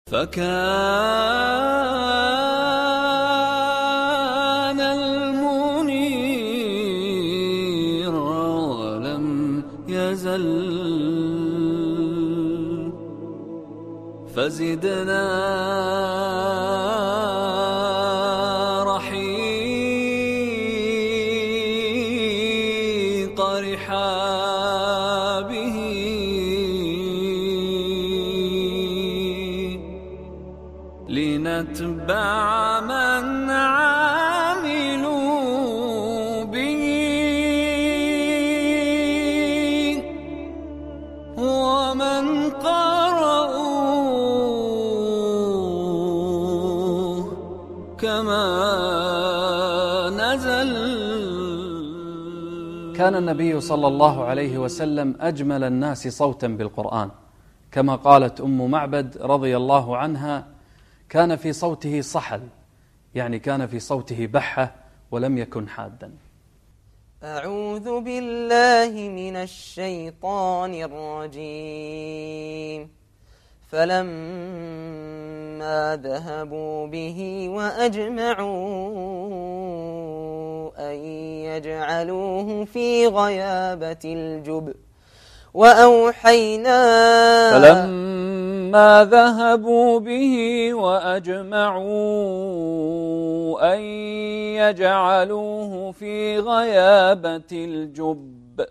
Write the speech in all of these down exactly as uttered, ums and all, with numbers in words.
فكان المنير ولم يزل فزدنا رحيق رحابه لنتبع من عملوا به ومن قرأوه كما نزل. كان النبي صلى الله عليه وسلم أجمل الناس صوتا بالقرآن، كما قالت أم معبد رضي الله عنها: كان في صوته صحل، يعني كان في صوته بحة ولم يكن حادا. أعوذ بالله من الشيطان الرجيم. فلما ذهبوا به وأجمعوا أن يجعلوه في غيابة الجب وأوحينا فلما ذهبوا به وأجمعوا أن يجعلوه في غيابة الجب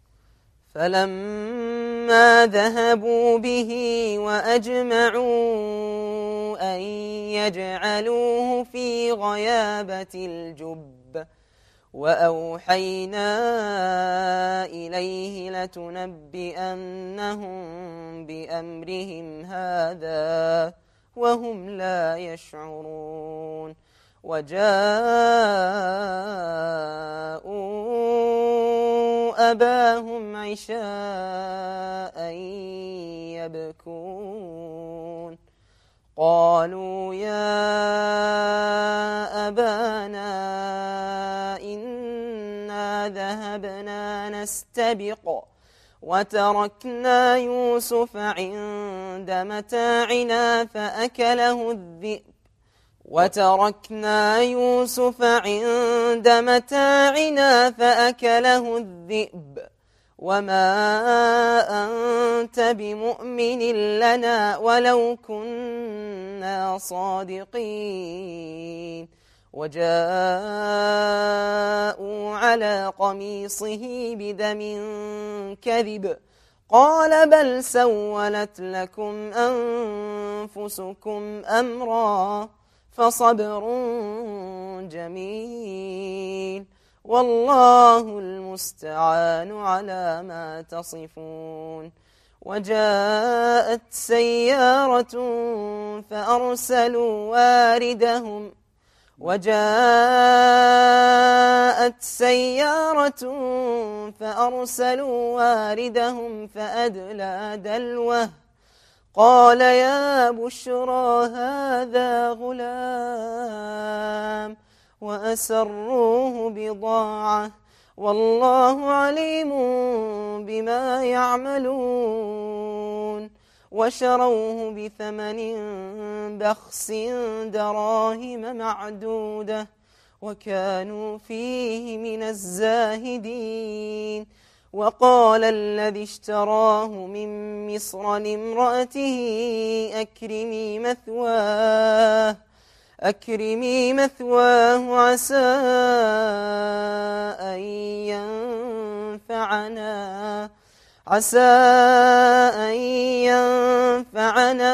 فلما ذهبوا به وأجمعوا أن يجعلوه في غيابة الجب وأوحينا إليه لتنبئنهم بأمرهم هذا وهم لا يشعرون. وجاءوا أباهم عشاء يبكون قالوا يا أبانا إنا ذهبنا نستبق وتركنا يوسف عند متاعنا فأكله الذئب وتركنا يوسف عند متاعنا فأكله الذئب وما أنت بمؤمن لنا ولو كنا صادقين. وجاءوا على قميصه بدم كذب قال بل سولت لكم أنفسكم أمرا فصبر جميل والله المستعان على ما تصفون. وجاءت سيارة فأرسلوا واردهم وجاءت سيارة فأرسلوا واردهم فأدلى دلوه قال يا بشرى هذا غلام وأسروه بضاعة والله عليم بما يعملون. وشروه بثمن بخس دراهم معدودة وكانوا فيه من الزاهدين. وقال الذي اشتراه من مصر لامرأته أكرمي مثواه أكرمي مثواه عسى أن ينفعنا عسى أن ينفعنا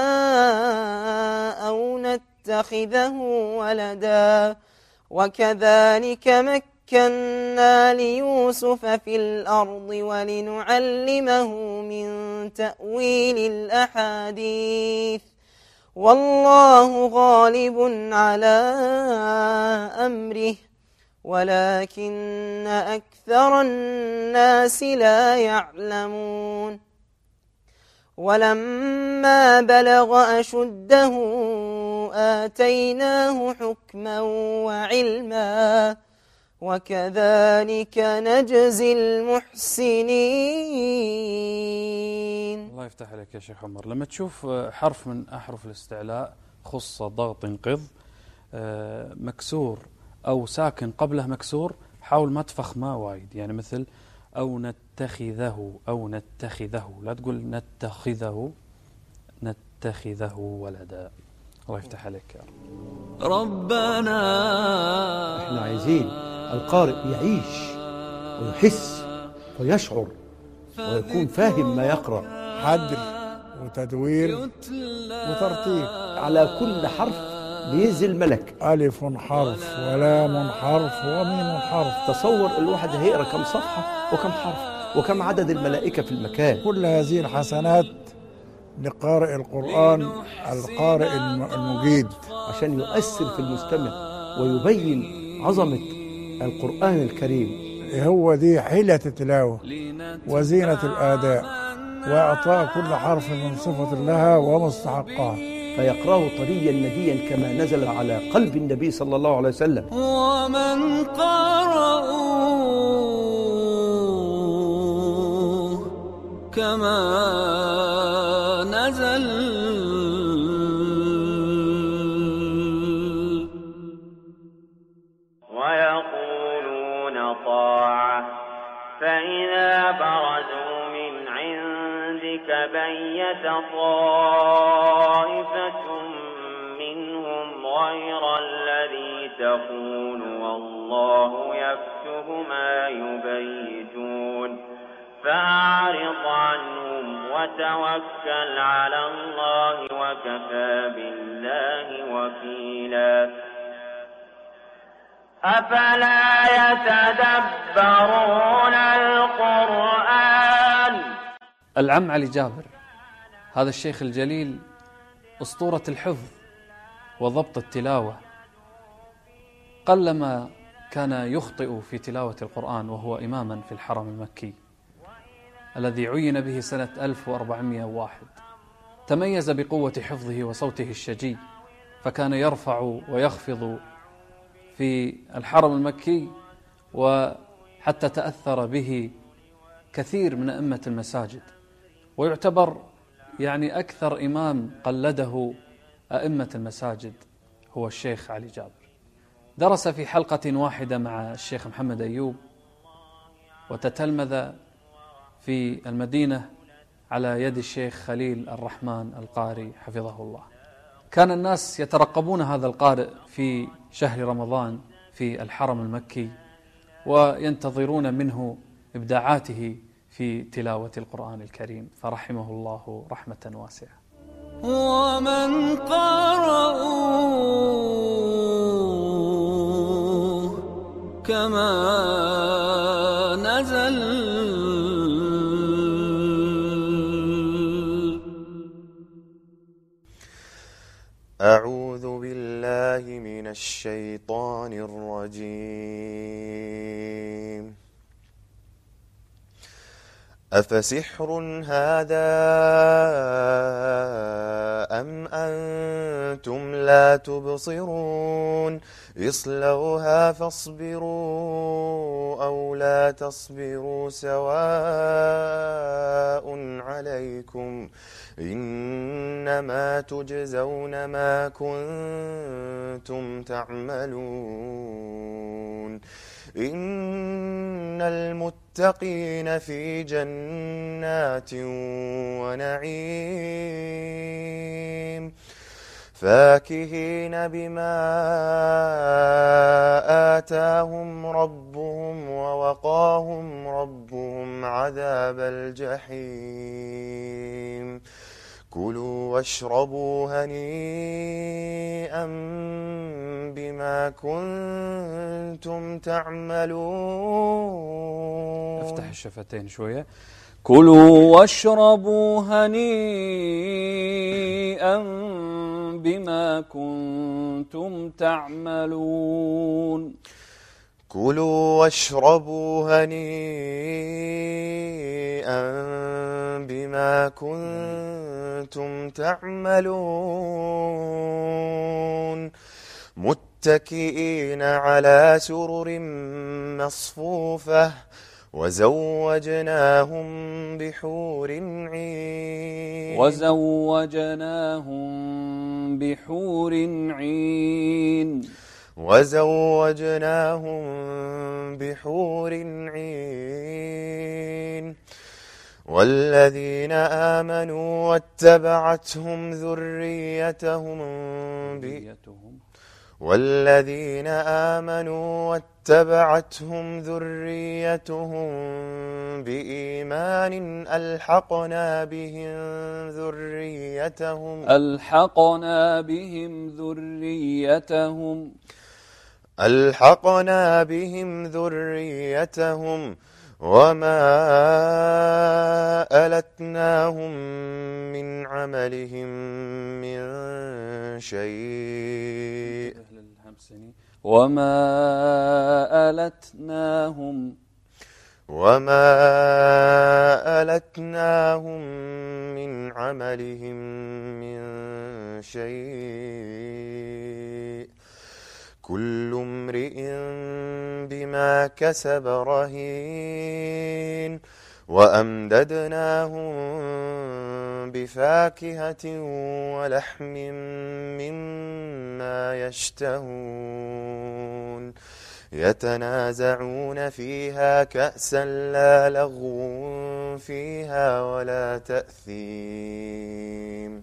أو نتخذه ولدا وكذلك مكنا ليوسف في الأرض ولنعلمه من تأويل الأحاديث والله غالب على أمره ولكن أكثر الناس لا يعلمون. ولما بلغ أشده آتيناه حكما وعلما وكذلك نجزي المحسنين. الله يفتح عليك يا شيخ عمر. لما تشوف حرف من أحرف الاستعلاء خص ضغط انقض مكسور أو ساكن قبله مكسور، حاول ما تفخمه وايد، يعني مثل أو نتخذه أو نتخذه، لا تقول نتخذه نتخذه ولدا. الله يفتح عليك يا رب. ربنا احنا عايزين القارئ يعيش ويحس ويشعر ويكون فاهم ما يقرأ، حدر وتدوير وترتيب على كل حرف بينزل ملك، ألف حرف ولام حرف وميم حرف. تصور الواحد هيقرأ كم صفحة وكم حرف وكم عدد الملائكة في المكان. كل هذه الحسنات لقارئ القرآن القارئ المجيد، عشان يؤثر في المستمع ويبين عظمة القرآن الكريم. هو دي حيلة التلاوة وزينة الآداء، وإعطاء كل حرف من صفة لها ومستحقها، فيقرأه طريا نديا كما نزل على قلب النبي صلى الله عليه وسلم. ومن قرأوه كما نزل ويقولون طاعة فإذا برزوا من عندك بيت طائفة منهم غير الذي تقول والله يكتب ما يبيتون فأعرض عنهم وتوكل على الله وكفى بالله وكيلا. أفلا يتدبرون القرآن؟ العم علي جابر هذا الشيخ الجليل أسطورة الحفظ وضبط التلاوة، قلما كان يخطئ في تلاوة القرآن وهو إماما في الحرم المكي الذي عين به سنة ألف وأربعمائة وواحد. تميز بقوة حفظه وصوته الشجي، فكان يرفع ويخفض في الحرم المكي، وحتى تأثر به كثير من أئمة المساجد، ويعتبر يعني أكثر إمام قلده أئمة المساجد هو الشيخ علي جابر. درس في حلقة واحدة مع الشيخ محمد أيوب، وتتلمذ في المدينة على يد الشيخ خليل الرحمن القاري حفظه الله. كان الناس يترقبون هذا القارئ في شهر رمضان في الحرم المكي، وينتظرون منه إبداعاته في تلاوة القرآن الكريم، فرحمه الله رحمة واسعة. ومن قرأوه كما نزل أعوذ بالله من الشيطان الرجيم. أفسحر هذا أم أنتم لا تبصرون اصلوها فاصبروا أو لا تصبروا سواء عليكم إنما تجزون ما كنتم تعملون إن المتقين في جنات ونعيم فاكهين بما آتاهم ربهم ووقاهم ربهم عذاب الجحيم كلوا واشربوا هنيئا بما كنتم تعملون. افتح الشفتين شوية. كلوا واشربوا هنيئا بما كنتم تعملون. كلوا واشربوا هنيئا بما كنتم تعملون متكئين على سرر مصفوفة وزوجناهم بحور عين وزوجناهم بحور عين وزوجناهم بحور عين والذين آمنوا واتبعتهم ذريتهم ب... والذين آمنوا واتبعتهم ذريتهم بإيمان ألحقنا بهم ذريتهم ألحقنا بهم ذريتهم ألحقنا بهم ذريتهم وما ألتناهم من عملهم من شيء وما ألتناهم وما ألتناهم من عملهم من شيء كل امرئ بما كسب رهين وأمددناهم بفاكهة ولحم مما يشتهون يتنازعون فيها كأسا لا لغو فيها ولا تأثيم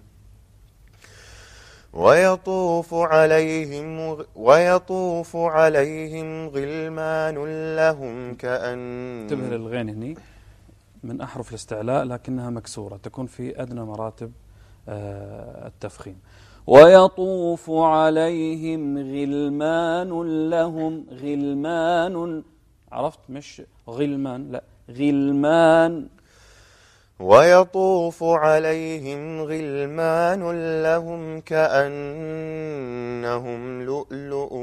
ويطوف عليهم ويطوف عليهم غلمان لهم كأن انتبه للغين هني من أحرف الاستعلاء لكنها مكسورة تكون في أدنى مراتب التفخيم. ويطوف عليهم غلمان لهم غلمان عرفت مش غلمان لا غلمان ويطوف عليهم غلمان لهم كأنهم لؤلؤ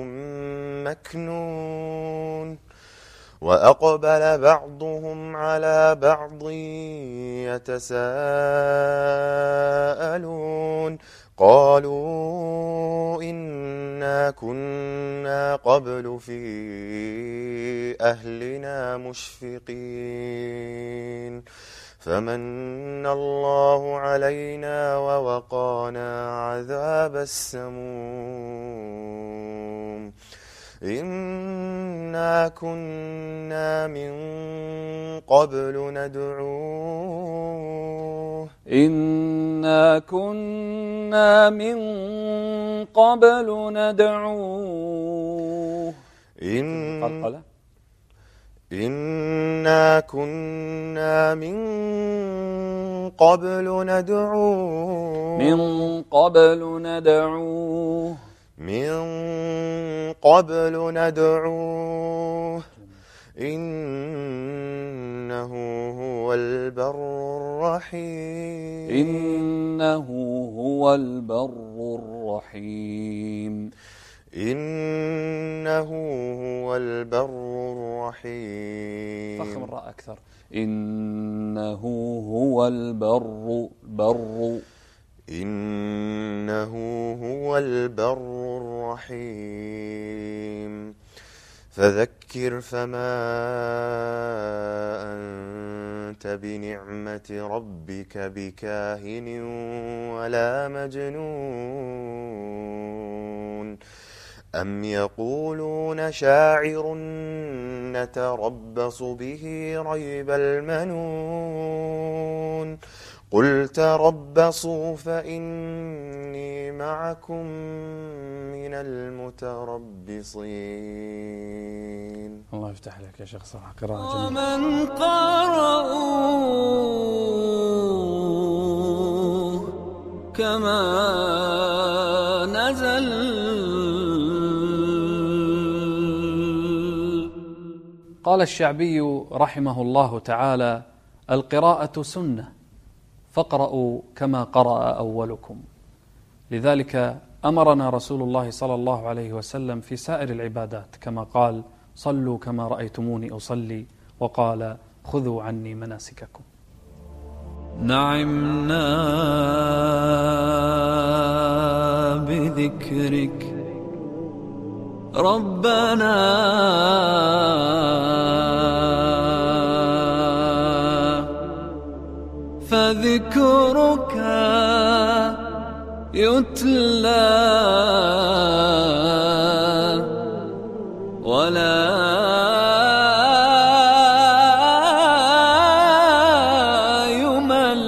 مكنون وأقبل بعضهم على بعض يتساءلون قالوا إنا كنا قبل في أهلنا مشفقين فمن الله علينا ووقانا عذاب السموم إنا كنا من قبل ندعوه إنا كنا من قبل ندعوه إن قلقلة إنا كنا من قبل ندعوه من قبل ندعوه من قبل ندعوه إنه هو البر الرحيم إنه هو البر الرحيم إنه هو البر الرحيم فخم الراء أكثر إنه هو البر بر إنه هو البر الرحيم فذكر فما أنت بنعمة ربك بكاهن ولا مجنون أم يقولون شاعر نتربص به ريب المنون قل تربصوا فإني معكم من المتربصين. الله يفتح عليك يا شيخ صراحة قراءة جميلة. ومن قرأوا كما نزل. قال الشعبي رحمه الله تعالى: القراءة سنة فاقرأوا كما قرأ أولكم. لذلك أمرنا رسول الله صلى الله عليه وسلم في سائر العبادات كما قال: صلوا كما رأيتموني أصلي، وقال: خذوا عني مناسككم. نعمنا بذكرك ربنا فذكرك يتلى ولا يمل.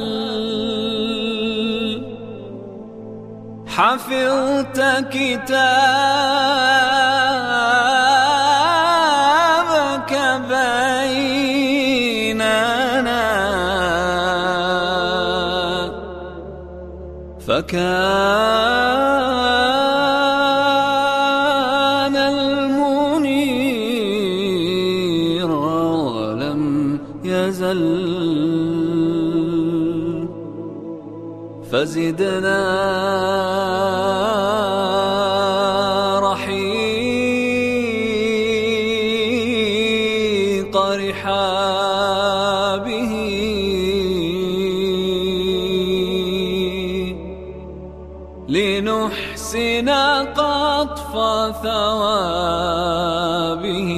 حفظت كتابك بيننا فكان المنير ولم يزل. فزدنا رحيق رحابه لنحسن قطف ثوابه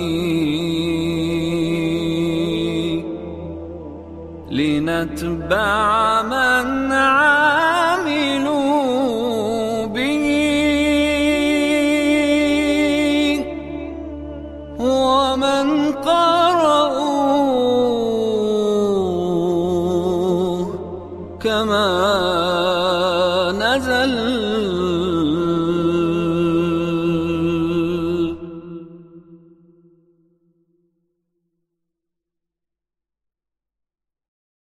لنتبع من عملوا به ومن قرأوا